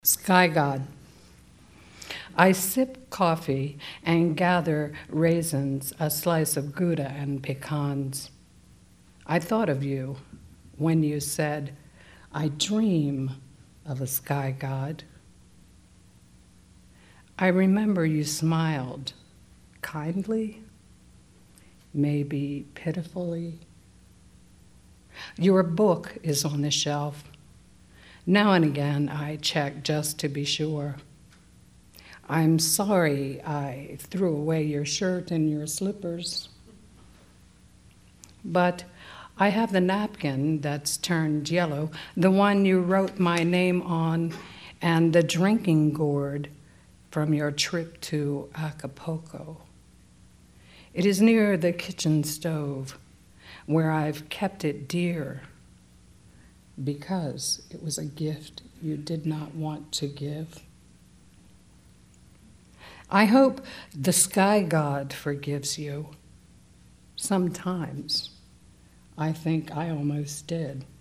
Sky God. I sip coffee and gather raisins, a slice of Gouda and pecans. I thought of you when you said, I dream of a sky god. I remember you smiled, kindly, maybe pitifully. Your book is on the shelf. Now and again, I check just to be sure. I'm sorry I threw away your shirt and your slippers. But I have the napkin that's turned yellow, the one you wrote my name on, and the drinking gourd from your trip to Acapulco. It is near the kitchen stove, where I've kept it dear, because it was a gift you did not want to give. I hope the sky god forgives you. Sometimes I think I almost did.